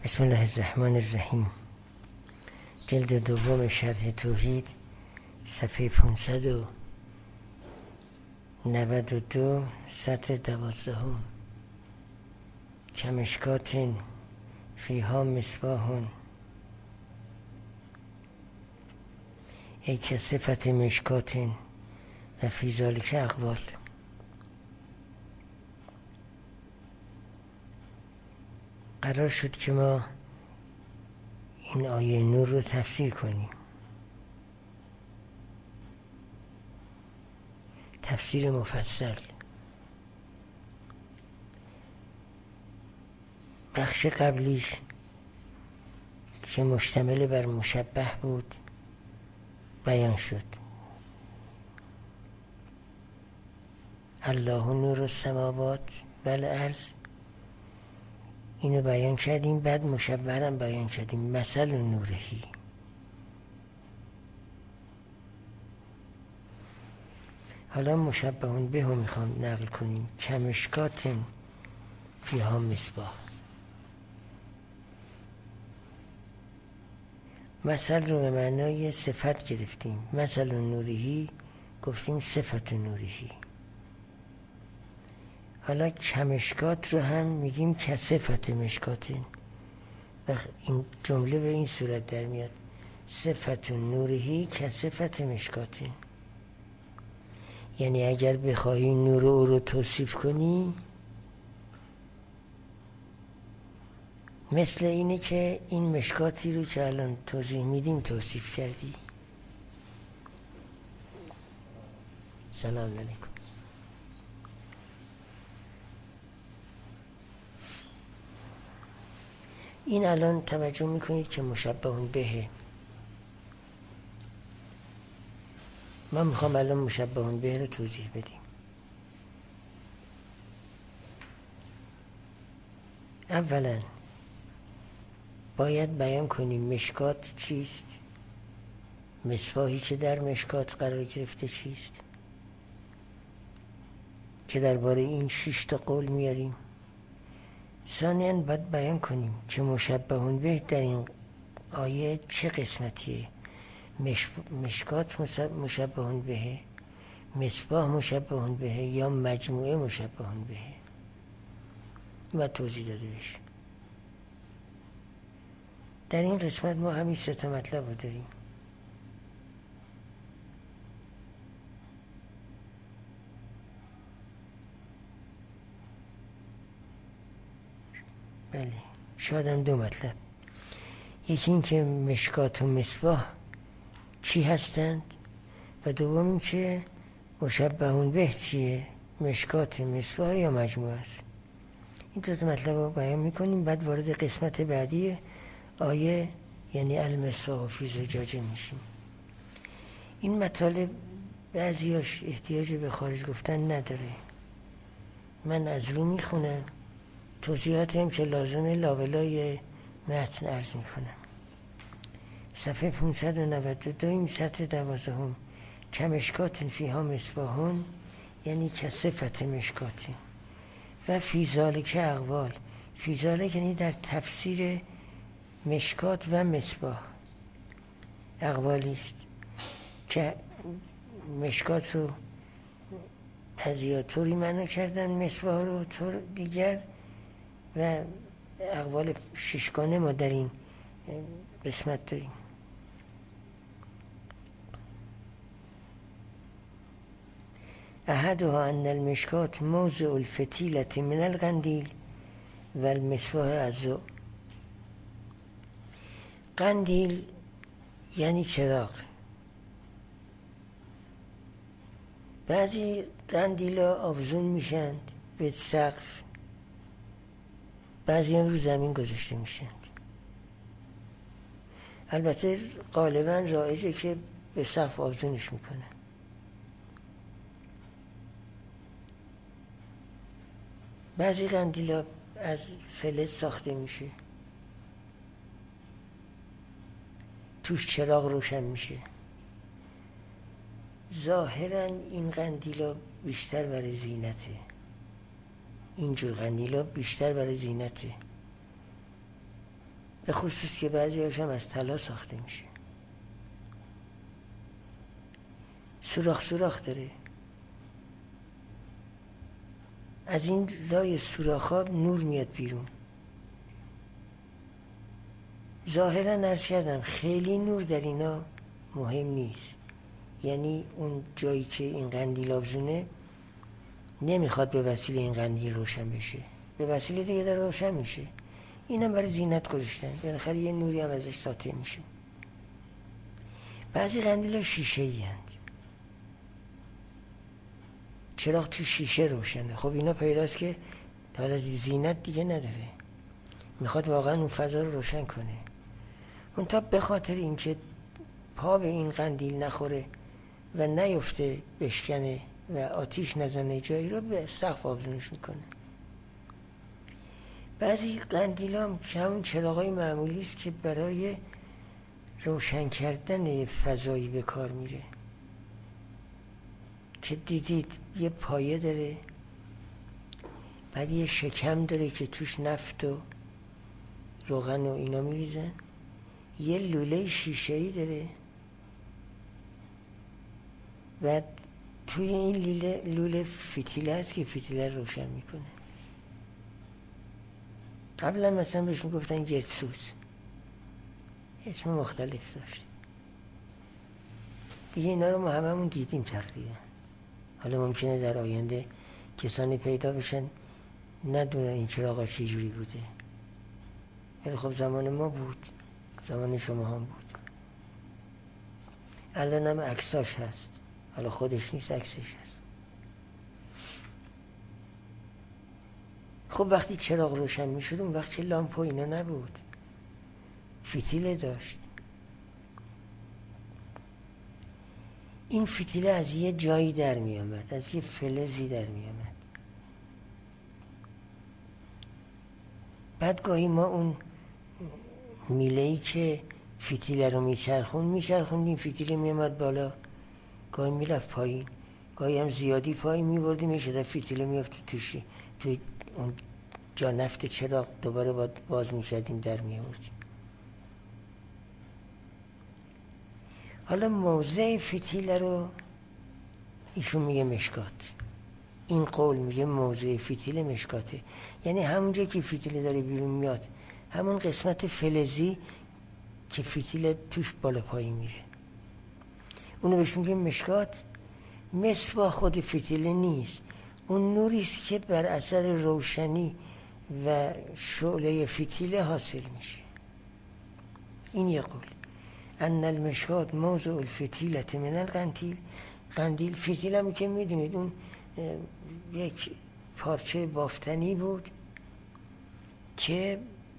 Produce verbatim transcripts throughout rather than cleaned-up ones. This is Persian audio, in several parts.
بسم الله الرحمن الرحیم. جلد دوم شرح توحید، صفحه پانصد و نود و دو، سطر دوازدهم. کمشکات فیها مصباح ای که صفت مشکات و فی ذلک اقوال. قرار شد که ما این آیه نور رو تفسیر کنیم. تفسیر مفصل. بخش قبلیش که مشتمل بر مشبه بود بیان شد. الله نور السماوات و الارض، اینو بیان کردیم. بعد مشبه هم بیان کردیم، مثل نورهی. حالا مشبه به رو میخوام نقل کنیم. کمشکات فیها مصباح. مثل رو به معنای صفت گرفتیم. مثل نورهی گفتیم صفت نورهی. حالا کمشکات رو هم میگیم که صفت مشکاتین. و این جمله به این صورت در میاد: صفت نورهی که صفت مشکاتین. یعنی اگر بخواهی نور او رو توصیف کنی، مثل اینه که این مشکاتی رو که الان توضیح میدیم توصیف کردی. سلام علیکم. این الان توجه میکنید که مشبه بهه. من میخوام الان مشبه به رو توضیح بدیم. اولا باید بیان کنیم مشکات چیست، مصباحی که در مشکات قرار گرفته چیست، که درباره این شش تا قول میاریم. ثانیاً باید بیان کنیم که مشبه به در این آیه چه قسمتیه. مش... مشکات مشبه به، مصباح مشبه به، یا مجموعه مشبه به. و توضیح داده بشه. در این قسمت ما همین سه تا مطلب رو داریم. بله، شاید دو مطلب. یکی این که مشکات و مصباح چی هستند، و دوم این که مشبه به چیه، مشکات، مصباح یا مجموعه است. این دو تا مطلب رو بیان میکنیم. بعد وارد قسمت بعدی آیه یعنی المصباح فی زجاجه میشیم. این مطالب بعضیاش احتیاج به خارج گفتن نداره. من از رو میخونم، توضیحاتی هم که لازمه لابلای متن عرض میکنم. صفحه پانصد و نود و دو، این سطر دوازدهم. کمشکات فیها مصباح یعنی که صفت مشکاتی. و فی ذلک اقوال. فی ذلک یعنی در تفسیر مشکات و مصباح اقوالی است که مشکات رو بعضیا طوری معنا کردن، مصباح رو طور دیگر. و اقوال ششگانه ما در این قسمت داریم. احدها ان المشکات موضع الفتیلة من القندیل و المصباح الضوء. قندیل یعنی چراغ. بعضی قندیلا آویزون میشند به سقف، بعضی هم رو زمین گذاشته میشند. البته غالبا رایجه که به سقف آویزونش میکنن. بعضی قندیلا از فلز ساخته میشه، توش چراغ روشن میشه. ظاهرا این قندیلا بیشتر برای زینته. اینجور قندیلا بیشتر برای زینته. به خصوص که بعضی هاشم از طلا ساخته میشه، سوراخ سوراخ داره. از این لای سوراخ‌ها نور میاد بیرون. ظاهرا عرض کردم خیلی نور در اینا مهم نیست، یعنی اون جایی که این قندیل آبزونه نمیخواد به وسیله این قندیل روشن بشه، به وسیله دیگه در روشن میشه. اینم برای زینت گذاشتن، بالاخره یه نوری هم ازش ساطع میشه. بعضی قندیل‌ها شیشه‌ای هستند، چراغ تو شیشه روشنه. خب اینا پیداست که حالا زینت دیگه نداره، میخواد واقعا اون فضا رو روشن کنه. اون تا به خاطر اینکه پا به این قندیل نخوره و نیفته بشکنه و آتیش نزنه جایی رو، به سقف آویزونش میکنه. بعضی قندیل هم همون چراغای معمولی است که برای روشن کردن فضایی به کار میره، که دیدید یه پایه داره، بعد یه شکم داره که توش نفت و روغن و اینا میریزن، یه لوله شیشه‌ای داره، بعد توی این لوله لوله فتیله هست که فتیله رو روشن میکنه. قبلا مثلا بهش میگفتن جتسوز، اسم مختلف داشت دیگه. اینا رو ما هممون دیدیم تقریبا. حالا ممکنه در آینده کسانی پیدا بشن ندونه این چراغا چه جوری بوده، ولی خب زمان ما بود، زمان شما هم بود. الان هم عکساش هست، حالا خودش نیست عکسش هست. خب وقتی چراغ روشن میشد اون وقت چه لامپ و اینا نبود، فتیله داشت. این فتیله از یه جایی در می آمد، از یه فلزی در می آمد. بعد گاهی ما اون میله‌ای که فتیله رو میچرخون میچرخون این فتیله می آمد بالا، گاهی میرفت پایین، گاهی هم زیادی پایین میبردیم، میشه در فتیله میافت توشی، توی اون جا نفت چراغ دوباره باید باز میکردیم در میآوردیم. حالا موضع فتیله رو ایشون میگه مشکات. این قول میگه موضع فتیله مشکاته، یعنی همونجا که فتیله داره بیرون میاد، همون قسمت فلزی که فتیله توش بالا پایین میره، اونو بهش میگه مشکات. مصباح خود فتیله نیست، اون نوریست که بر اثر روشنی و شعله فتیله حاصل میشه. این یه قول. ان المشکات موضع الفتیله من القندیل. قندیل فتیله هم که میدونید اون یک پارچه بافتنی بود که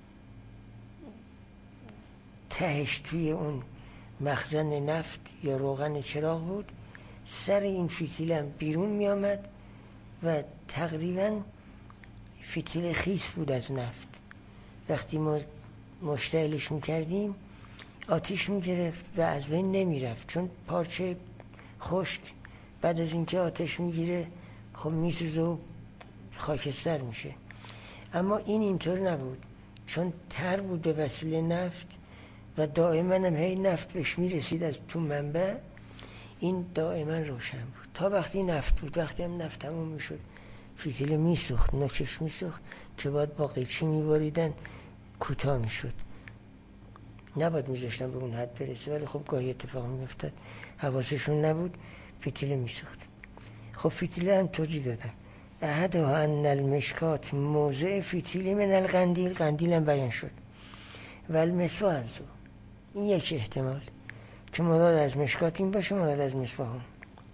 تهش توی اون مخزن نفت یا روغن چراغ بود. سر این فتیله هم بیرون می آمد و تقریبا فتیله خیس بود از نفت. وقتی ما مشتعلش می کردیم آتیش می گرفت و از بین نمی رفت، چون پارچه خشک بعد از اینکه آتش می گیره خب می سوزه و خاکستر میشه. اما این اینطور نبود، چون تر بود به وسیله نفت و دائما هم هی نفت بهش می رسید از تو منبع، این دائما روشن بود تا وقتی نفت بود. وقتی هم نفت تموم می شد فتیله می سوخت، نوکش می سوخت که باید با قیچی می باریدن، کوتاه می شد، نباید می ذاشتن به اون حد برسه، ولی خب گاهی اتفاق می افتاد حواسشون نبود فتیله می سوخت. خب فتیله هم توضیح دادم. احدها ان المشکات موضع فتیله من القندیل، قندیل هم بیان شد. و المصباح از او، این یک احتمال که مراد از مشکات این باشه، مراد از مصباح هم.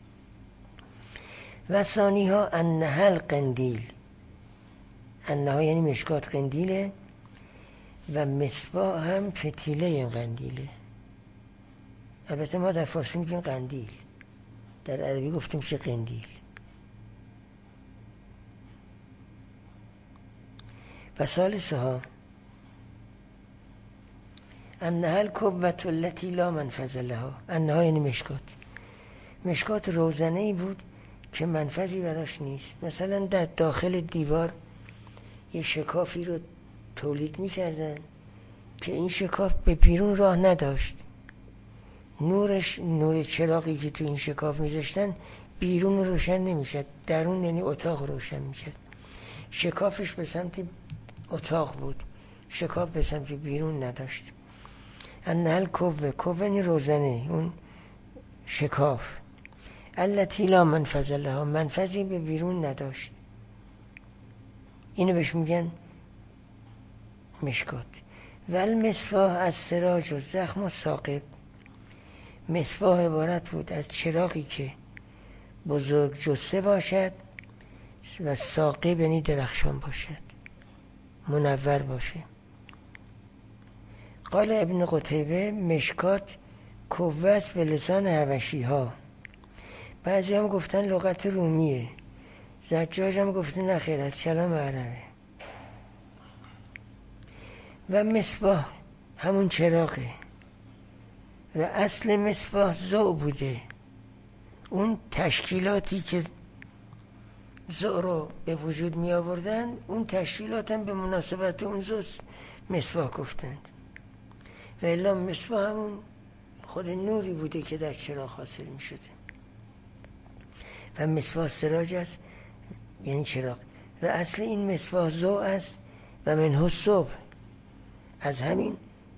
و ثانی ها انها القندیل، انها یعنی مشکات قندیله و مصباح هم فتیله این قندیله. البته ما در فارسی میگیم قندیل، در عربی گفتیم چه قندیل. و ثالثها انها الکبوة التي لا منفذ لها، انها یعنی مشکات. مشکات روزنه ای بود که منفذی براش نیست. مثلا در داخل دیوار یه شکافی رو تولید می‌کردن که این شکاف به بیرون راه نداشت. نورش، نور چراغی که تو این شکاف میذاشتن بیرون روشن نمیشد، درون یعنی اتاق روشن میشد. شکافش به سمت اتاق بود، شکاف به سمت بیرون نداشت. انهل کوه، کوه یعنی روزنه، اون شکاف. التی لا منفذ لها، منفذی به بیرون نداشت. اینو بهش میگن مشکات. ول مصباح از سراج و زخم و ثاقب. مصباح عبارت بود از چراغی که بزرگ جسته باشد و ثاقب یعنی درخشان باشد، منور باشه. قال ابن قتیبه مشکات کوه است به لسان حبشی ها. بعضی هم گفتن لغت رومیه. زجاج هم گفته نخیر، از کلام عربه. و مصباح همون چراغه و اصل مصباح ضوء بوده. اون تشکیلاتی که ضوء رو به وجود می آوردن، اون تشکیلات هم به مناسبت اون ضوء مصباح گفتند. و الا مصباح همون خود نوری بوده که در چراغ حاصل می شده. و مصباح سراج است یعنی چراغ. و اصل این مصباح ضوء است و منه صبح. از همین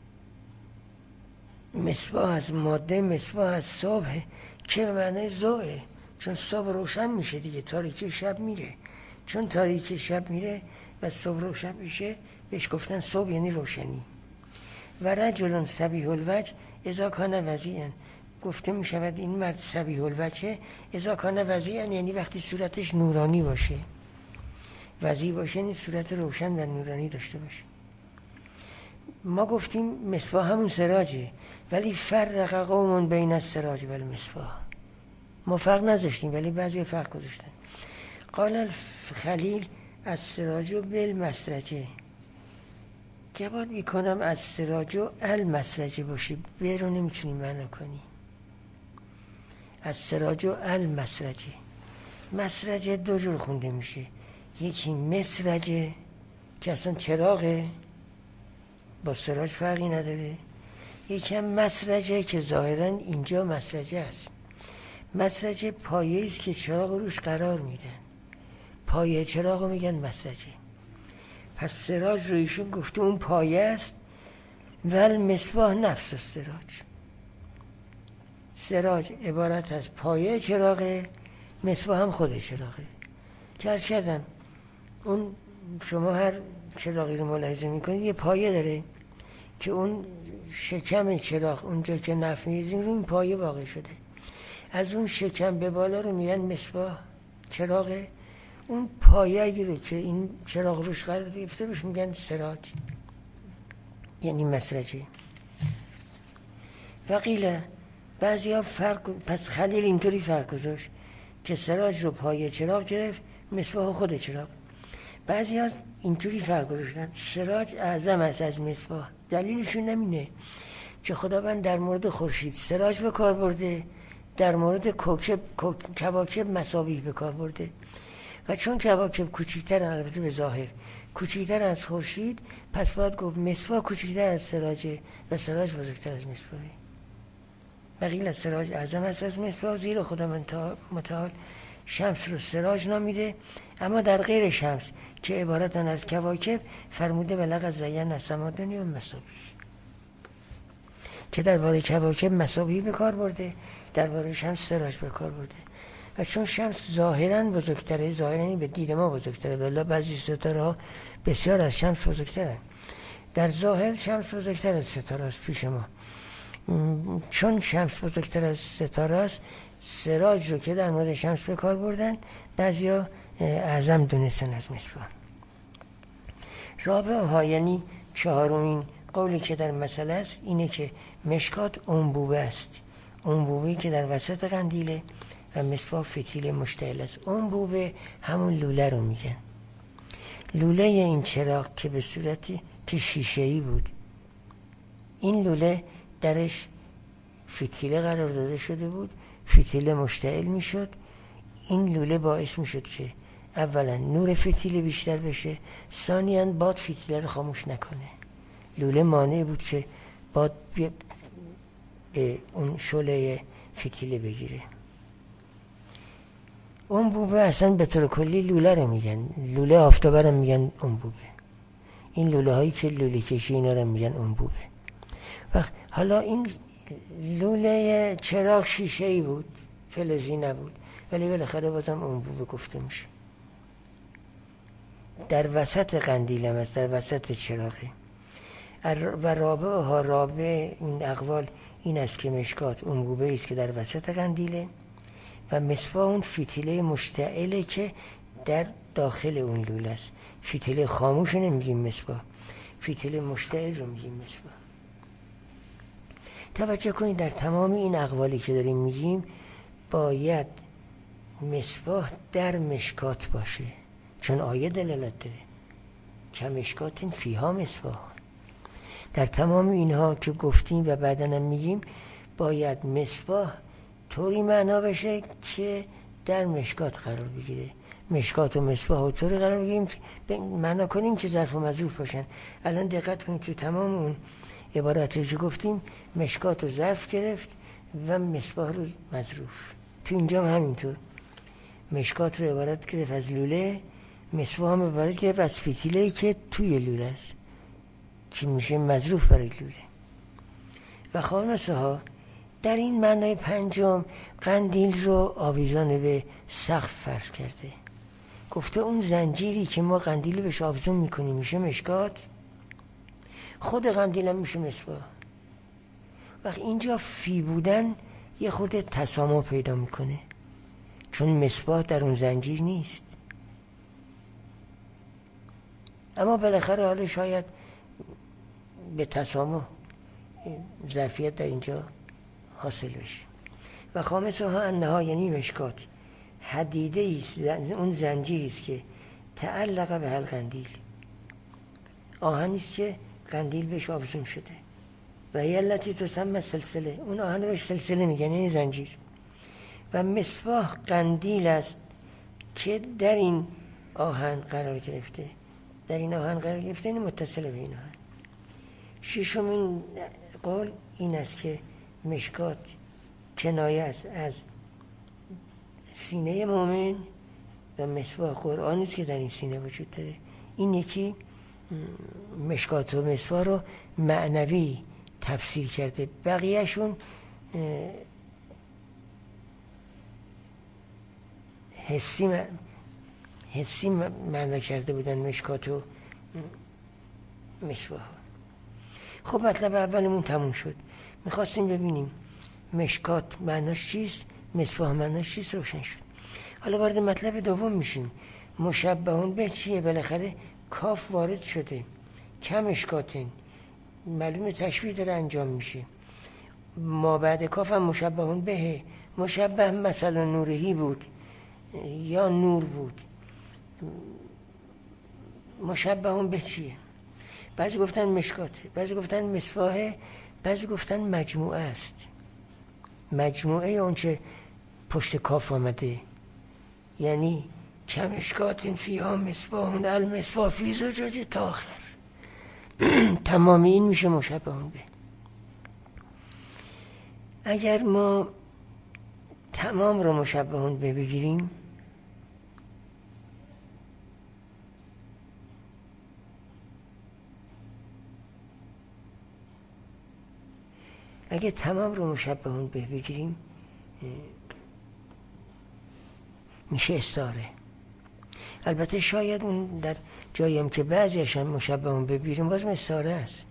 مصباح از ماده مصباح از صبح که به معنی ضوئه، چون صبح روشن میشه دیگه، تاریکی شب میره. چون تاریکی شب میره و صبح روشن میشه، بهش گفتن صبح یعنی روشنی. و رجل صبیح الوجه اذا کان وضیعا، گفته میشود این مرد صبیح الوجه اذا کان وضیعا یعنی وقتی صورتش نورانی باشه. وضیع باشه یعنی صورت روشن و نورانی داشته باشه. ما گفتیم مصباح همون سراجه، ولی فرق قوم بین السراج و المصباح. ما فرق نذاشتیم ولی بعضی فرق گذاشتن. قال الخلیل السراج بالمسرجه. گمان میکنم از سراج و المسرجه باشه، به رو نمیتونیم معنا کنی. از سراج و المسرجه. مسرجه دو جور خونده میشه، یکی مسرجه که اصلا چراغه، با سراج فرقی نداره. یکی هم مسرجه که ظاهرا اینجا مسرجه است. مسرجه پایه‌ای است که چراغ روش قرار میدن، پایه چراغ رو میگن مسرجه. پس سراج رو ایشون گفته اون پایه است. ول مصباح نفس السراج. سراج عبارت از پایه چراغه، مصباح هم خود چراغه. که از شدم اون شما هر چراغی رو ملاحظه میکنید یه پایه داره که اون شکم چراغ اونجا که نفت میریزیم رو این پایه واقع شده. از اون شکم به بالا رو میگن مصباح چراغه. اون پایه‌ای رو که این چراغ روش قرار گرفته بهش میگن سراج یعنی مسرجه. وقیل بعضی ها فرق، پس خلیل اینطوری فرق گذاشت که سراج رو پایه چراغ گرفت، مصباح خود چراغ. بعضی ها اینطوری فرق گذاشتن سراج اعظم است از مصباح. دلیلشون نمینه که خداوند در مورد خورشید سراج به کار برده، در مورد کوکب کواکب مصابیح به کار برده. و چون کواکب کوچیک‌تر، البته به ظاهر کوچیک‌تر از خورشید، پس باید گفت مصباح کوچیک‌تر از سراجه و سراج بزرگتر از مصباحه. بقیل از سراج اعظم است از مصباح، زیرا خداوند متعال شمس رو سراج نامیده، اما در غیر شمس که عبارتن از کواکب فرموده بلغ زین السما دنیا مصابیح، که درباره کواکب مصابیح به کار برده، درباره شمس سراج به کار برده. و چون شمس ظاهراً بزرگتره، ظاهراً به دید ما بزرگتره، بلا بعضی ستاره ها بسیار از شمس بزرگتره، در ظاهر شمس بزرگتر از ستاره است پیش ما. چون شمس بزرگتر از ستاره است، سراج رو که در مورد شمس به کار بردن بعضی ها اعظم دونستن از مصباح. رابع ها یعنی چهارمین قولی که در مسئله است اینه که مشکات انبوبه است، انبوبه‌ای که در وسط قندیله و مصباح فتیل مشتعل است. انبوبه همون لوله رو میگن. لوله این چراغ که به صورتی که شیشه‌ای بود، این لوله درش فتیله قرار داده شده بود، فتیله مشتعل میشد. این لوله باعث میشد که اولا نور فتیله بیشتر بشه، ثانیاً باد فتیله رو خاموش نکنه. لوله مانع بود که باد به اون شعله فتیله بگیره. انبوبه اصلا به طور کلی لوله رو میگن، لوله آفتابه رو میگن انبوبه. این لوله هایی که لوله کشی اینا رو میگن انبوبه. وقت حالا این لوله چراغ شیشه ای بود، فلزی نبود، ولی بالاخره بازم انبوبه گفته میشه. در وسط قندیل هم است، در وسط چراغه. و رابع ها رابع این اقوال این است که مشکات انبوبه است که در وسط قندیله و مصباح اون فتیله مشتعله که در داخل اون لوله است. فتیله خاموش رو نمیگیم مصباح، فتیله مشتعل رو میگیم مصباح. توجه کنید در تمام این اقوالی که داریم میگیم باید مصباح در مشکات باشه، چون آیه دلالت داره که مشکات فیها مصباح. در تمام اینها که گفتیم و بعداً هم میگیم باید مصباح طوری معنا بشه که در مشکات قرار بگیره. مشکات و مصباح و طوری قرار بگیریم معنا کنیم که ظرف و مظروف باشن. الان دقت کنید تو تمام اون عبارتی که گفتیم مشکات رو ظرف گرفت و مصباح رو مظروف. تو اینجا هم همینطور مشکات رو عبارت گرفت از لوله، مصباح هم عبارت گرفت از فتیله‌ای که توی لوله است که میشه مظروف برای لوله. و خامسه ها در این معنای پنجم قندیل رو آویزان به سقف فرض کرده. گفته اون زنجیری که ما قندیل رو بهش آویزون میکنیم میشه مشکات، خود قندیل هم میشه مصباح. وقت اینجا فی بودن یه خورده تسامح پیدا میکنه، چون مصباح در اون زنجیر نیست. اما بالاخره حالا شاید به تسامح ظرفیت در اینجا حاصل بشه. و خامسه ها انها یعنی مشکات حدیده ایست، اون زنجیری است که تعلق به هل قندیل، آهنی است که قندیل بهش آویزون شده. و یلتی تسمى سلسله، اون آهن بهش سلسله میگن یعنی زنجیر. و مصباح قندیل است که در این آهن قرار گرفته، در این آهن قرار گرفته یعنی متصل به این آهن. ششمین قول این است که مشکات کنایه است از سینه مومن و مصباح قرآنی است که در این سینه وجود داره. این یکی مشکات و مصباح رو معنوی تفسیر کرده، بقیهشون حسی حسی معنا کرده بودن مشکات و مصباح. خب مطلب اولمون تموم شد. میخواستیم ببینیم مشکات معناش چیست، مصباح معناش چیست، روشن شد. حالا وارد مطلب دوم میشیم. مشبهون به چیه؟ بالاخره کاف وارد شده، کم اشکاتن، معلومه تشبیه داره انجام میشه. ما بعد کاف هم مشبهون به، مشبه مثلا نورهی بود یا نور بود. مشبهون به چیه؟ بعضی گفتن مشکاته، بعضی گفتن مصباحه، بعضی گفتن مجموعه است، مجموعه اون چه پشت کاف آمده، یعنی کمشکات فیها مصباح المصباح فی زجاجه تا آخر. تمام این میشه مشبهون به. اگر ما تمام رو مشبهون به بگیریم، اگه تمام رو مشبهون به بگیریم میشه استعاره. البته شاید اون در جاییم که بعضیش هم مشبهون بگیریم باز استعاره است.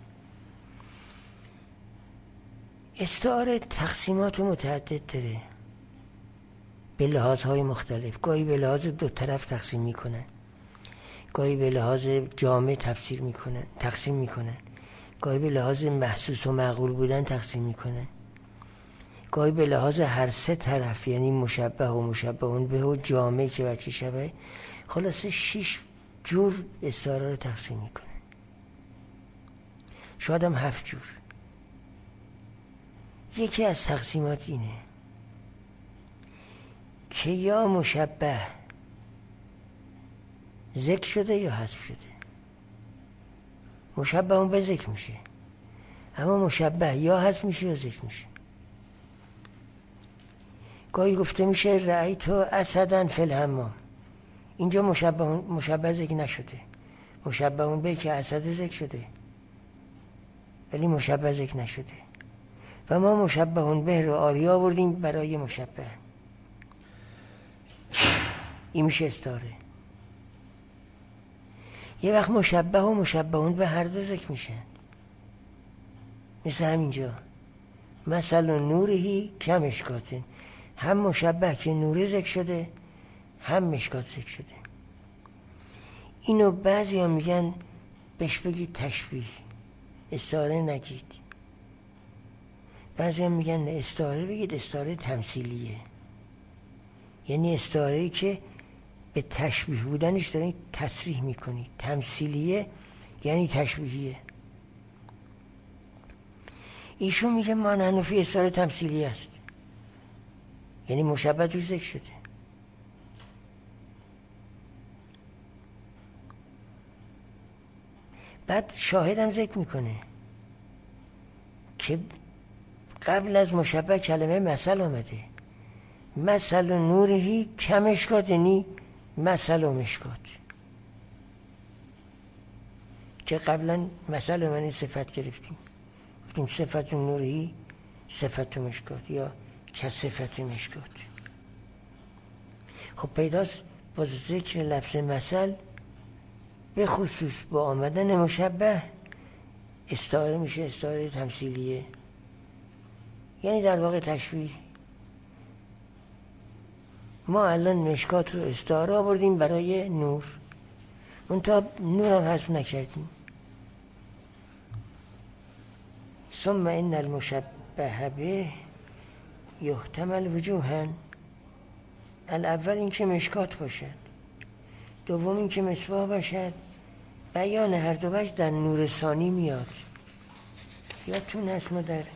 استعاره تقسیمات متعدد داره به لحاظهای مختلف. گاهی به لحاظ دو طرف تقسیم میکنن، گاهی به لحاظ جامع تفسیر میکنن تقسیم میکنن، گاهی به لحاظ محسوس و معقول بودن تقسیم میکنن، گاهی به لحاظ هر سه طرف یعنی مشبه و مشبهون به و جامع که بچه شبه، خلاصه شش جور استعاره رو تقسیم میکنن، شاید هم هفت جور. یکی از تقسیمات اینه که یا مشبه ذکر شده یا حذف شده. مشبه اون به ذکر میشه، اما مشبه یا حذف میشه یا ذکر میشه. گاهی گفته میشه رأیت اسدن فی الحمام، اینجا مشبه مشبه ذکر نشده، مشبه اون به که اسد ذکر شده ولی مشبه ذکر نشده و ما مشبه اون به رو آری آوردیم برای مشبه. این میشه استعاره. یه وقت مشبه و مشبه اون به هر دو ذکر میشن، مثل همینجا مثل نورهی کم اشکاتن، هم مشبه که نور ذکر شده هم مشکات ذکر شده. اینو بعضی ها میگن بهش بگید تشبیه، استعاره نگید. بعضی ها میگن استعاره بگید، استعاره تمثیلیه، یعنی استعاره‌ای که به تشبیه بودنش دارید تصریح میکنید. تمثیلیه یعنی تشبیهیه. ایشون میگه ما نحنفی استعاره تمثیلی است، یعنی مشبه توش ذکر شده. بعد شاهدم ذکر میکنه که قبل از مشبه کلمه مثل آمده، مثل نورهی کم اشکات، یعنی مثل و مشکات، که قبلا مثل و من صفت گرفتیم، گفتیم صفت نورهی صفت و مشکات یا که صفت مشکات. خب پیداست با ذکر لفظ مثل به خصوص با آمدن مشبه استعاره میشه استعاره تمثیلیه، یعنی در واقع تشبیه. ما الان مشکات رو استعاره آوردیم برای نور، اون تا نور هم حذف نکردیم. ثم ان المشبه به یحتمل وجوها، الاول این که مشکات باشد، دوم این که مصباح باشد. بیان هر دو وجه در نور ثانی میاد. یادتون هست ما در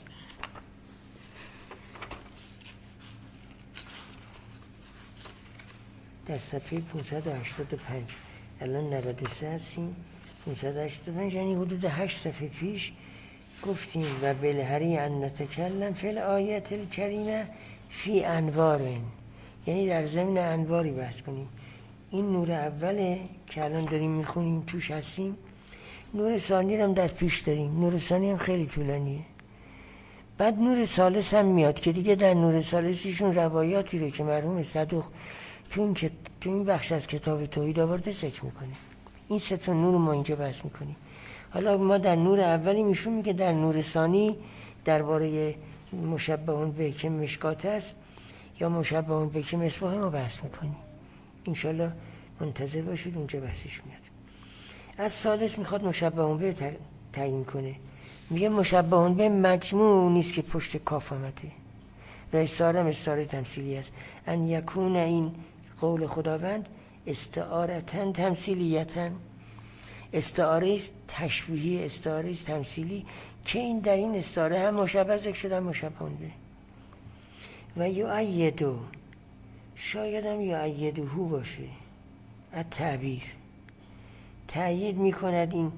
در صفحه پانصد و هشتاد و پنج الان نود و سه هستیم، پانصد و هشتاد و پنج یعنی حدود هشت صفحه پیش گفتیم و بالهری ان نتکلم فی الآیت الکریمه فی انوار، یعنی در ضمن انواری بحث کنیم. این نور اوله که الان داریم میخونیم توش هستیم، نور ثانی هم در پیش داریم. نور ثانی هم خیلی طولانیه. بعد نور ثالث هم میاد که دیگه در نور ثالثیشون روایاتی رو که مرحوم صدوق تو این, که تو این بخش از کتاب توحید آورده ذکر میکنه. این سه تا نور ما اینجا بحث میکنیم. حالا ما در نور اولی میشون میگه در نور ثانی درباره مشبه به که مشکات است یا مشبه به که مصباح ما بحث میکنیم. انشالله منتظر باشید اونجا بحثش میاد. از ثالث میخواد مشبه به تعیین کنه، میگه مشبه به مجموع نیست که پشت کاف آمده و استعاره هم استعاره تمثیلی است. ان یکون این قول خداوند استعارتن تمثیلیتن، استعاره است تشبیهی، استعاره است تمثیلی که این در این استعاره هم مشبه ذکر شده هم مشبه به. و یؤیدو، شاید هم یؤیدهو باشه، التعبیر تأیید میکند این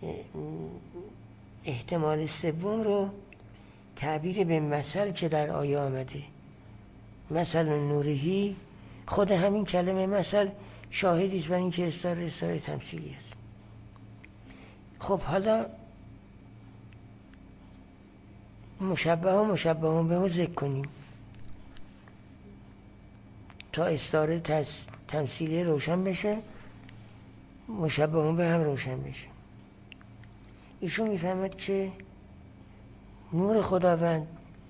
احتمال سوم رو، تعبیر به مثل که در آیه آمده، مثل نورهی، خود همین کلمه مثل شاهدی است بر این که استعاره استعاره تمثیلی است. خب حالا مشبه و مشبه به ذکر کنیم تا استعاره تمثیلی روشن بشه، مشبه به هم روشن بشه. ایشون میفهمد که نور خداوند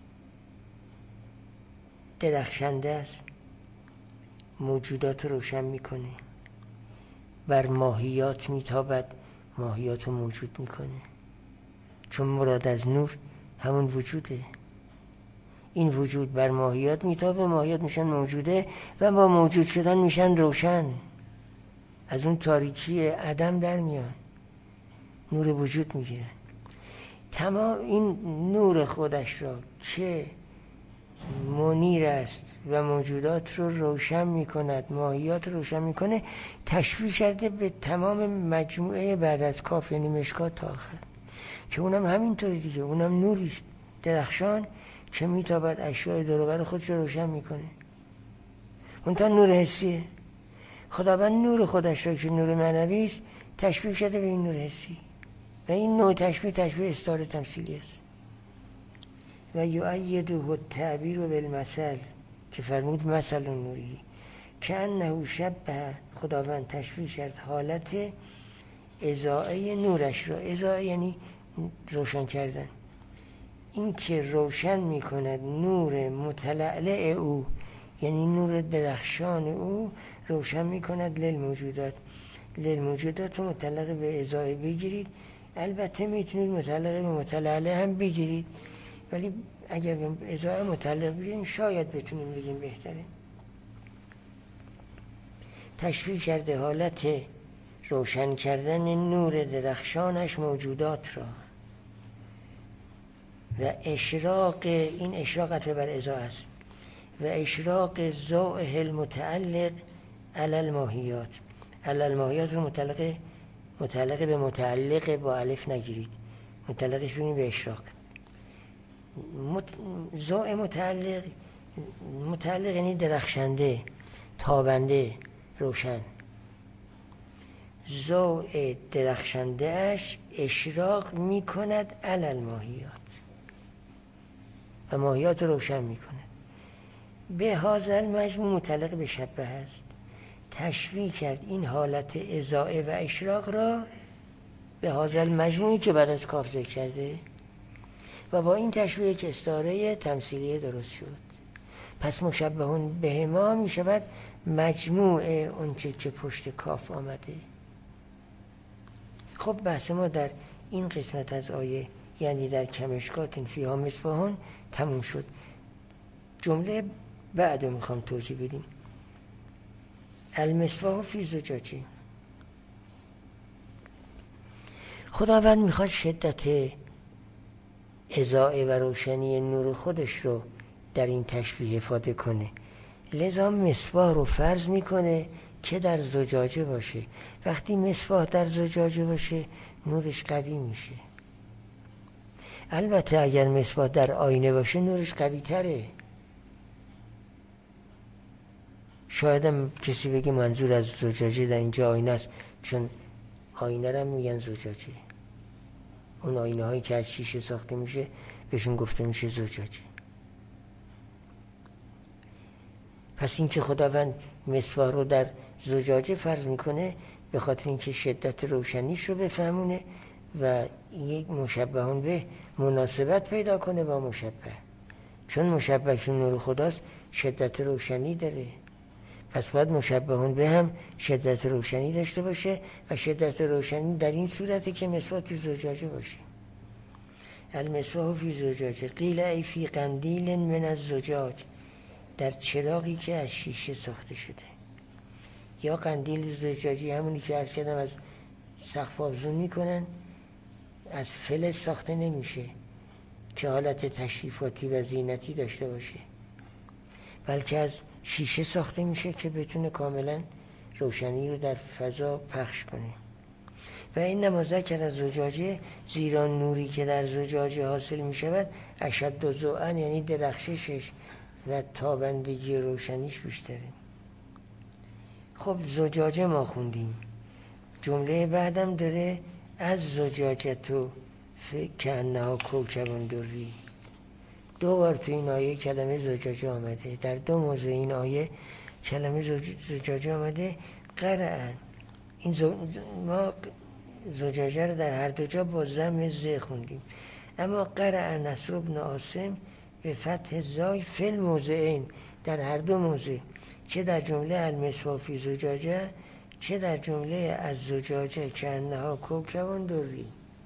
درخشنده است، موجودات روشن میکنه، بر ماهیات میتابد، ماهیات رو موجود میکنه، چون مراد از نور همون وجوده. این وجود بر ماهیات میتابه، ماهیات میشن موجوده و با موجود شدن میشن روشن، از اون تاریکی عدم در میان، نور وجود میگیره. تمام این نور خودش را که منیر است و موجودات رو روشن میکند، ماهیات رو روشن میکنه، تشبیه کرده به تمام مجموعه بعد از کاف، یعنی مشکات تا آخر، که اونم همینطوری دیگه، اونم نوریست درخشان که میتابد اشیاء دور و بر خودش رو روشن میکنه. اون تا نور حسیه. خداوند نور خودش رو که نور معنوی است تشبیه شده به این نور حسی و این نوع تشبیه تشبیه استعاره تمثیلی است. و یؤیده التعبیر بالمثل که فرمود مثل نوری که انه شبه، خداوند تشبیه کرد حالت اضاءه نورش را. اضاءه یعنی روشن کردن، این که روشن می کند نور متلألع او، یعنی نور درخشان او روشن می کند للموجودات. للموجودات رو متعلق به اضاءه بگیرید، البته میتونید متعلق به متلألع هم بگیرید، ولی اگر به اضاءه متعلق بگیرید شاید بتونیم بگیم بهتره. تشبیه کرده حالت روشن کردن نور درخشانش موجودات را و اشراق، این اشراق عطف بر اضاءه است، و اشراق ضوء المتعلق علی الماهیات. علی الماهیات رو متعلق متعلق به متعلق با الف نگیرید، متعلقش بگیرید به اشراق. مت... ضوء متعلق متعلق یعنی درخشنده، تابنده، روشن. ضوء درخشنده اش اشراق می کند علی الماهیات و ماهیات روشن می کند. به هازل مجموع متعلق به شبه است، تشبیه کرد این حالت اضاءه و اشراق را به هازل مجموعی که بعد از کاف ذکر کرده و با این تشبیه که استعاره تمثیلی درست شد. پس مشبهون به ما می شود مجموع اونچه که پشت کاف آمده. خب بحث ما در این قسمت از آیه، یعنی در کمشکات فیها مصباحون، تموم شد. جمله بعد رو میخوام توضیح بدیم. المصباح فی زجاجه. خداوند میخواد شدت اضاءه و روشنی نور خودش رو در این تشبیه افاده کنه، لذا مصباح رو فرض میکنه که در زجاجه باشه. وقتی مصباح در زجاجه باشه نورش قوی میشه. البته اگر مصباح در آینه باشه نورش قوی تره. شاید هم کسی بگه منظور از زجاجه در اینجا آینه است، چون آینه رو میگن زجاجه. اون آینه هایی که از شیشه ساخته میشه بهشون گفته میشه زجاجه. پس این که خداوند مصباح رو در زجاجه فرض میکنه به خاطر اینکه شدت روشنیش رو بفهمونه و یک مشبهون به مناسبت پیدا کنه با مشبه، چون مشبه که نور خداست شدت روشنی داره، پس باید مشبهون به هم شدت روشنی داشته باشه و شدت روشنی در این صورته که مصباح تو زجاجه باشه. المصباح فی زجاجه قیل ای فی قندیل من الزجاج، در چراغی که از شیشه ساخته شده. یا قندیل زجاجی همونی که عرض کردم از سقف آویزون میکنن، از فلز ساخته نمیشه که حالت تشریفاتی و زینتی داشته باشه، بلکه از شیشه ساخته میشه که بتونه کاملا روشنی رو در فضا پخش کنه. و این نمازه که از زجاجه، زیرا نوری که در زجاجه حاصل میشود اشد و ضوءن، یعنی درخششش و تابندگی روشنیش بیشتره. خب زجاجه ما خوندیم، جمله بعدم داره از زجاجه تو که انها کوکبون دوری. دو بار تو این آیه کلمه زجاجه آمده، در دو موضع این آیه کلمه زجاجه آمده. قرعن این زو... ما زجاجه رو در هر دو جا با ضم ز خوندیم، اما قرعن نصر بن عاصم به فتح زای فی الموضعین، در هر دو موضع، چه در جمله المصباح فی زجاجه چه در جمله از زجاجه که انها کوکبون دوری.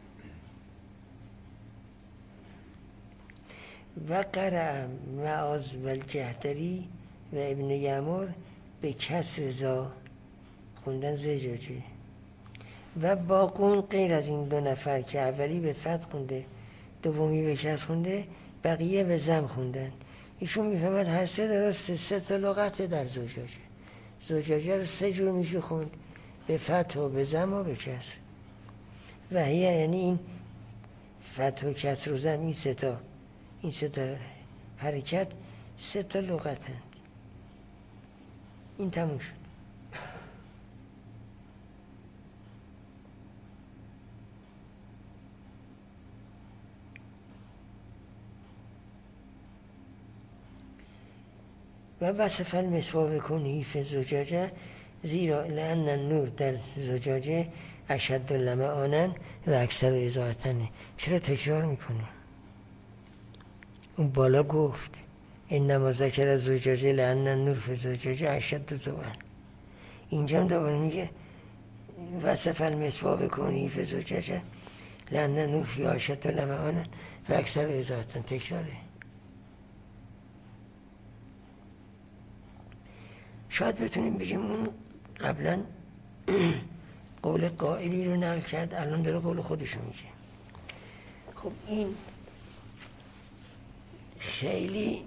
و قرع معاذ و الجهدری و ابن یمر به کسر زا خوندن زجاجه، و باقون غیر از این دو نفر که اولی به فتح خونده دومی به کسر خونده، بقیه به ضم خوندن. ایشون میفهمد هر سه درسته، سه تا لغته در زجاجه. زجاجه رو سه جور میشه خوند، به فتح و به ضم و به کسر. و هی یعنی این فتح و کسر و ضم، این سه تا این سه تا حرکت سه تا لغتند. این تموم شد. و وصف المسواک کنهی فی زجاجه، زیرا لأن النور در زجاجه اشد لمعانا و اکثر اضاءتنه. چرا تکرار میکنه؟ اون بالا گفت انما ذکر از زجاجه لأن النور فی زجاجه اشد ضوءا. اینجا هم دوباره میگه وصف المسواک کنهی فی زجاجه لأن النور فی اشد لمعانا و اکثر اضاءتن. تکراره. شاید بتونیم بگیم اون قبلا قول قائلی رو نقل کرد، الان داره قول خودشو میگه. خب این خیلی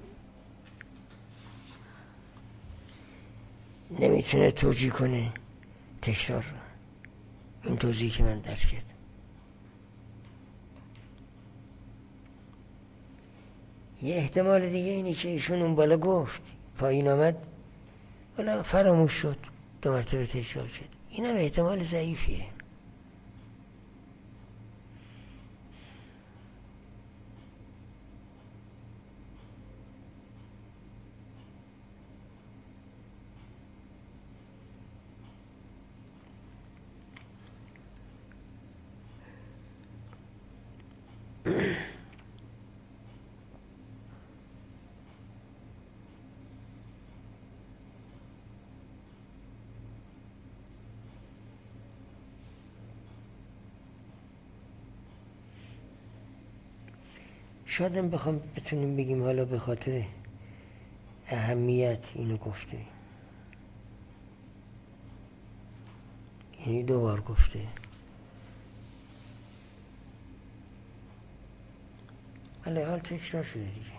نمیتونه توجیه کنه تکرار رو، این توضیحی که من درس کردم. یه احتمال دیگه اینه که ایشون اون بالا گفت، پایین آمد، ولی فراموش شد، دو مرتبه تکرار شد. این هم احتمال ضعیفیه. شاید هم بخوام بتونیم بگیم حالا به خاطر اهمیت اینو گفته، یعنی دو بار گفته، ولی حال تکرار شده دیگه،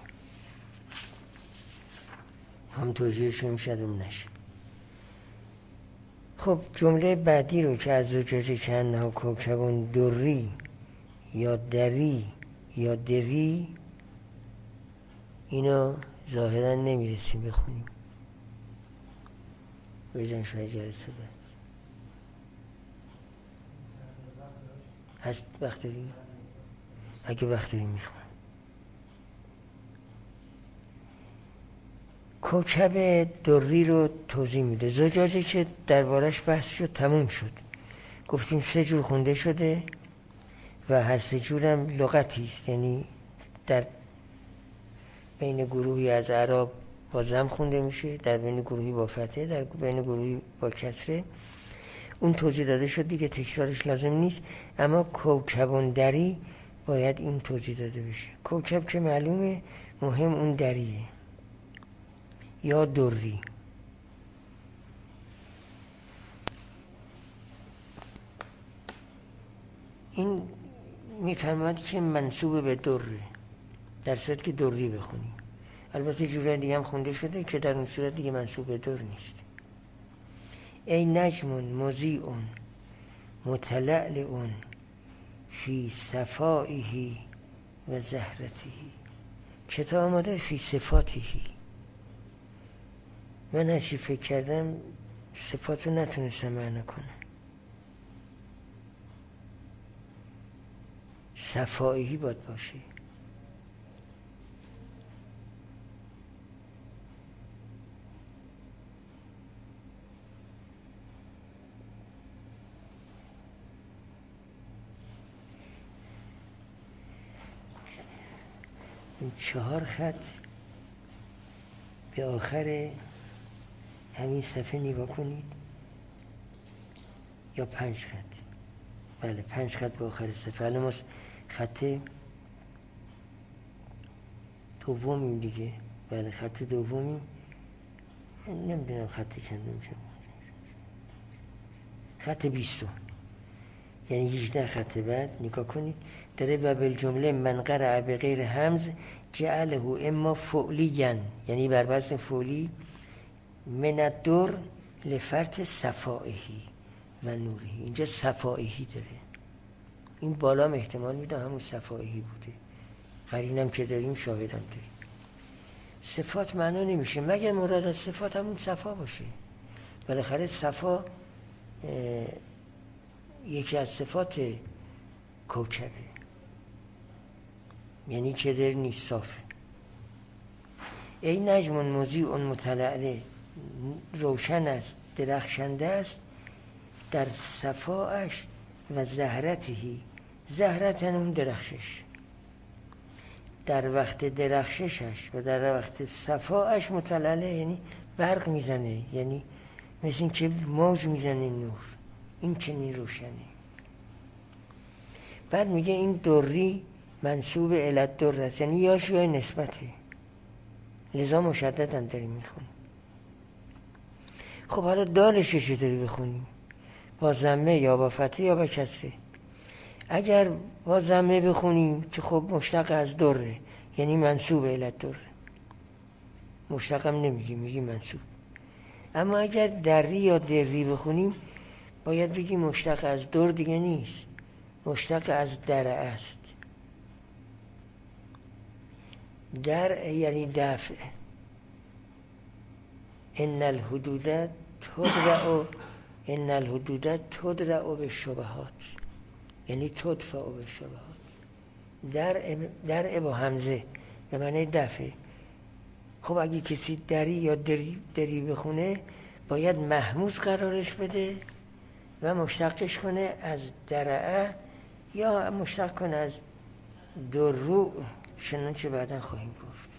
هم توجیهشون شد اون نشه. خب جمله بعدی رو که از زجاجه که انها کوکبون دری یا دری یا دری، اینو ظاهرا نمیرسیم بخونیم، بجن شاید جلسه بعد هست وقت داریم، اگه وقت داریم میخونم. کوکب دری رو توضیح میده. زجاجه که دربارش بحث شد تموم شد، گفتیم سه جور خونده شده و هر سه جورم لغتی است، یعنی در بین گروهی از اعراب با ضم خونده میشه، در بین گروهی با فتحه، در بین گروهی با کسره. اون توضیح داده شد دیگه، تکرارش لازم نیست. اما کوکبون دری باید این توضیح داده بشه. کوکب که معلومه، مهم اون دریه یا دری. این میفرماد که منصوب به دره، در صورت که دری بخونیم. البته جوره دیگه هم خونده شده که در اون صورت دیگه منصوب به در نیست. ای نجمون مضیئون متلألئون فی صفائه و زهرته. کتاب آماده فی صفاته. من هرچی فکر کردم صفاتو نتونستم معنا کنم. صفائه باید باشه. این چهار خط به آخر همین صفحه نگاه کنید، یا پنج خط، بله پنج خط به آخر صفحه. الان ما خط دومیم دیگه، بله خط دومیم، نمیدونم خط چندم چند، خط بیستم. یعنی هجده خط بعد نگاه کنید داره و بالجمله من قرأ به غیر همز جعله اما فعلیا، یعنی بر وزن فعلی، من الدر لفرط صفائهی و نورهی. اینجا صفائهی داره، این بالا احتمال میده همون صفائهی بوده، قرینم که داریم شاهدم داریم. صفات معنا نمیشه مگر مراد از صفات همون صفا باشه. بالاخره صفا یکی از صفات کوکبه، یعنی کدر نیست، صافه. ای نجم مضیء متلألع، روشن است، درخشنده است در صفاش و زهرتهی، زهرتن اون درخشش، در وقت درخششش و در وقت صفاش متلألع، یعنی برق میزنه، یعنی مثل این که موج میزنه نور، این چنین روشنه. بعد میگه این دری منصوب الالدر است، یعنی یاش یا نسبته، لذا مشددن داریم میخونیم. خب حالا دالش چطوری بخونیم؟ با ضمه یا با فتحه یا با کسره؟ اگر با ضمه بخونیم که خب مشتق از دره، یعنی منصوب الالدر، مشتقم نمیگیم، میگیم منصوب. اما اگر دری یا دری بخونیم باید بگیم مشتق از در دیگه نیست، مشتق از در است. در یعنی دفع. ان الحدود تدرع ان الحدود تدرع بالشبهات، یعنی تدفع بالشبهات. در در با همزه به معنی دفع. خب اگه کسی دری یا دری, دری بخونه باید محموز قرارش بده و مشتقش کنه از درعه یا مشتق کنه از دروع، چنانچه بعدا خواهیم گفت.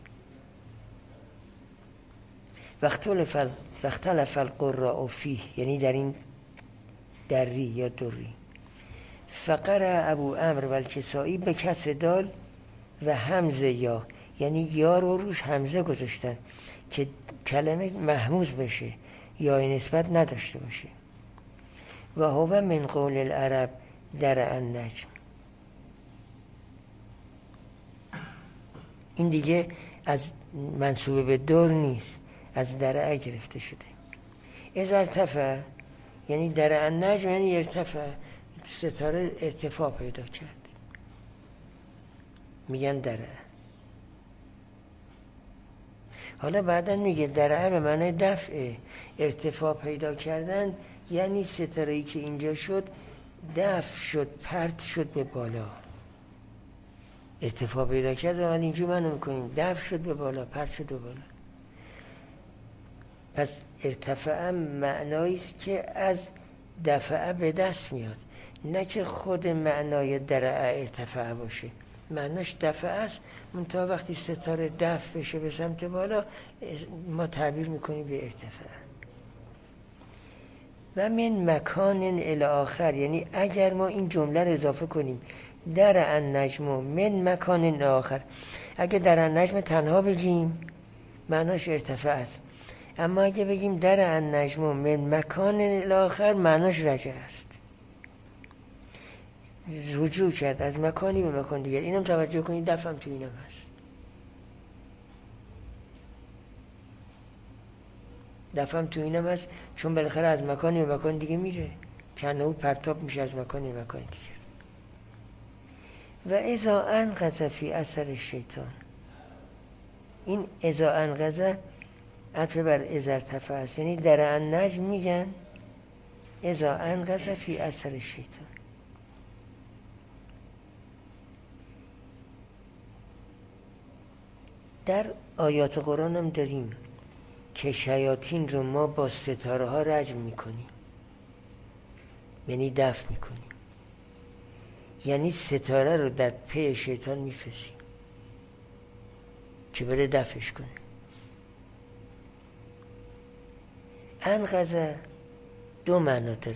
واختلف القراء فیه، یعنی در این دری یا دری. فقرأ ابو عمرو و الکسائی به کسر دال و همزه یا، یعنی یا رو روش همزه گذاشتن که کلمه محموز بشه، یا نسبت نداشته باشه. و هو من قول العرب در النجم، این دیگه از منصوب به در نیست، از درعه گرفته شده. از ارتفع یعنی در النجم، یعنی ارتفع، ستاره ارتفاع پیدا کرد، میگن درعه. حالا بعدن میگه درعه به معنی دفع، ارتفاع پیدا کردن، یعنی ستاره‌ای که اینجا شد دفع شد، پرت شد به بالا. ارتفاع پیدا کرد و من اینجور منو میکنیم دفع شد به بالا، پرت شد به بالا. پس ارتفاع معناییست که از دفعه به دست میاد، نه که خود معنای درعه ارتفاع باشه. معناش دفعه است، منتها وقتی ستاره دفع بشه به سمت بالا ما تعبیر میکنیم به ارتفاع. و من مکان الی آخر، یعنی اگر ما این جمله رو اضافه کنیم در النجم من مکان الی آخر، اگه در النجم تنها بگیم معناش ارتفاع است، اما اگه بگیم در النجم من مکان الی آخر معناش رجع است، رجوع کرد از مکانی به مکان دیگر. اینم توجه کنید، دفعم تو اینم هست، دفعم تو اینم هست، چون بالاخره از مکانی به مکان دیگه میره، کنه و پرتاب میشه از مکانی به مکان دیگر. و اذا انقذ فی اثر شیطان، این اذا انقذ عطف بر اذا ارتفع است، یعنی در النجم میگن اذا انقذ فی اثر شیطان. در آیات قرآن هم داریم که شیاطین رو ما با ستاره ها رجم میکنیم، یعنی دفع میکنیم، یعنی ستاره رو در پی شیطان میفرستیم که بره دفعش کنه. انقذ دو معنا داره،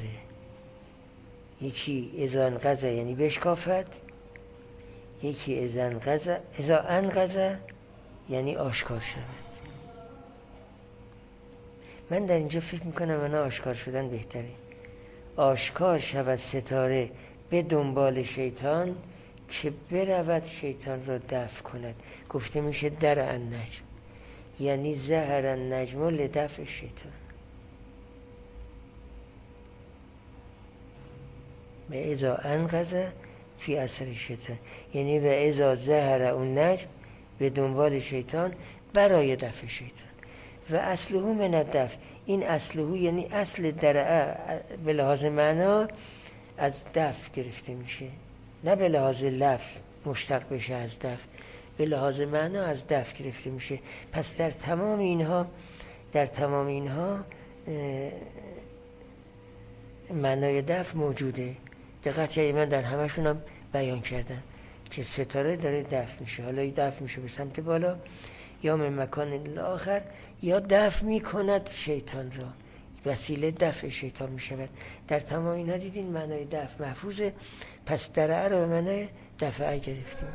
یکی اذا انقذ یعنی بشکافت، یکی اذا انقذ اذا انقذ یعنی آشکار شود. من در اینجا فکر میکنم انا آشکار شدن بهتره. آشکار شود ستاره به دنبال شیطان که برود شیطان را دفع کند. گفته میشه در النجم، یعنی زهر النجم لدفع شیطان. و اذا انقذ فی اثر شیطان، یعنی و اذا زهر اون نجم، به دنبال شیطان برای دفع شیطان. و اصله من الدفع، این اصله یعنی اصل درعه به لحاظ معنا از دفع گرفته میشه، نه به لحاظ لفظ مشتق بشه از دفع، به لحاظ معنا از دفع گرفته میشه. پس در تمام اینها در تمام اینها معنای دفع موجوده. دقت کردید من در همشون هم بیان کردم که ستاره داره دفع میشه. حالا دفع میشه به سمت بالا یا من مکان آخر، یا دفع میکند شیطان را، وسیله دفع شیطان میشود. در تمام اینا دیدین معنای دفع محفوظه. پس درعه رو به معنای دفعه گرفتیم.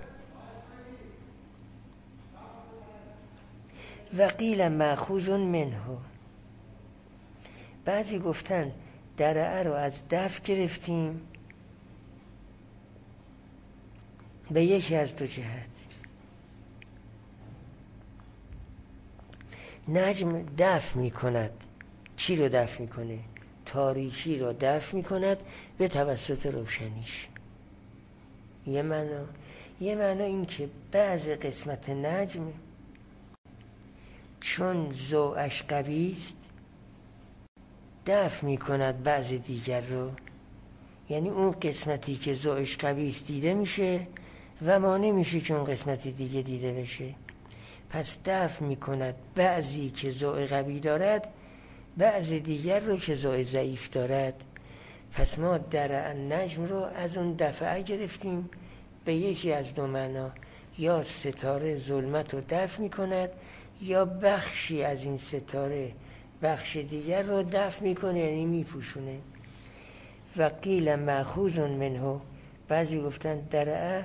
و قیل مأخوذ منه، بعضی گفتن درعه رو از دفع گرفتیم به یکی از دو جهت. نجم دفع میکند، چی رو دفع میکنه؟ تاریکی رو دفع میکند به توسط روشنیش. یه معنا یه معنا این که بعض قسمت نجم چون ضوءش قوی است دفع میکند بعض دیگر رو، یعنی اون قسمتی که ضوءش قوی است دیده میشه و مانع میشه که اون قسمت دیگه دیده بشه. پس دفع میکند بعضی که ضوء قوی دارد بعض دیگر رو که ضوء ضعیف دارد. پس ما در النجم رو از اون دفعه گرفتیم به یکی از دو معنا، یا ستاره ظلمت رو دفع میکند یا بخشی از این ستاره بخش دیگر رو دفع میکنه، یعنی میپوشونه. و قیل مأخوذ منه، بعضی گفتن درعه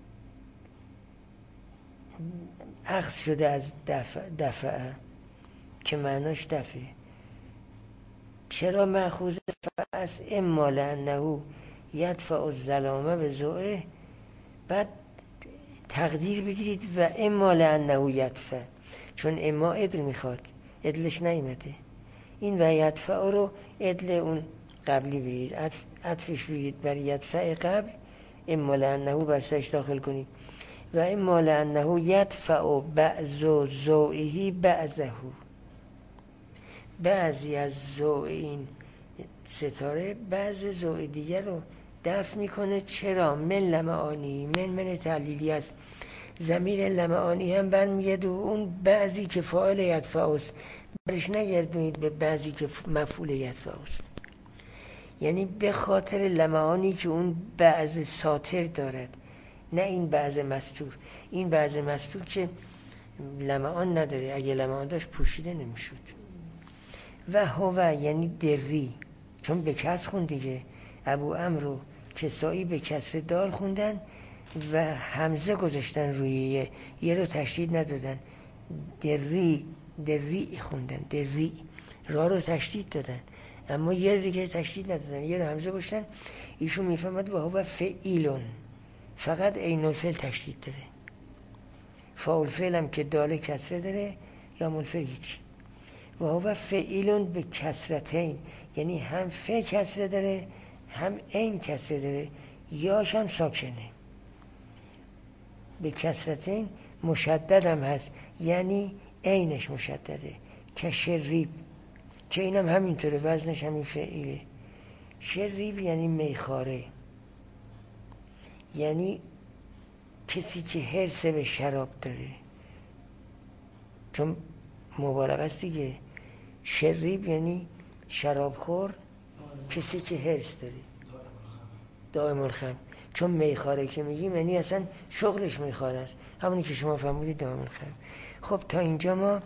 اخذ شده از دفع دفعه که معناش دفعه. چرا مأخوذ است؟ اما لانه یدفع الظلام به ضوءه، بعد تقدیر بگیرید و اما لانه یدفع، چون اما عدل میخواد، عدلش نیمده. این و یدفع رو عدل اون قبلی بگیرید، عطفش بگیرید بر یدفع قبل، اما لانه بر سرش داخل کنید. و اما لانه یدفع بعض ضوئه بعضه، بعضی از ضوء این ستاره بعض ضوء دیگر رو دفع میکنه. چرا؟ من لمعانی، من من تعلیلی است. ضمیر لمعانی هم برمیگرده و اون بعضی که فاعل یدفع است، برش نگردونید به بعضی که مفعول یدفع است، یعنی به خاطر لمعانی که اون بعض ساتر دارد، نه این بعض مستور. این بعض مستور که لمعان نداره، اگه لمعان داشت پوشیده نمیشد. و هو یعنی دری، چون به کسر خوند دیگه، ابو عمرو کسایی به کسر دال خوندن و همزه گذاشتن روی یه, یه رو تشدید ندادن، دری دری خوندن، دری را رو تشدید دادن اما یه دیگه تشدید ندادن، یه رو همزه گذاشتن. ایشون میفهمد و هو فعیلون، فقط عین الفعل تشدید داره. فاعل فعل هم که داله کسره داره، لام الفعل هیچ. و هو فعیلون به کسرتین، یعنی هم فعل کسره داره هم عین کسره داره، یاش هم ساکنه. به کسرتین مشدد هم هست، یعنی عینش مشدده. که شریب، که اینم همینطوره، وزنش همین فعیله. شریب یعنی میخاره، یعنی کسی که حرص به شراب داره، چون مبالغه است دیگه. شریب یعنی شرابخور، کسی که حرص داره، دائم الخمر. چون میخاره که میگیم یعنی اصلا شغلش میخاره است، همونی که شما فهمیدید دائم الخمر. خب تا اینجا ما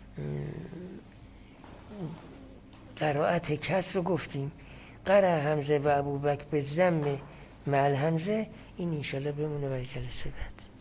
قرائت کسر رو گفتیم. قرأ حمزه و ابوبکر به ضم مع الحمزه، این انشالله بمونه برای جلسه بعد.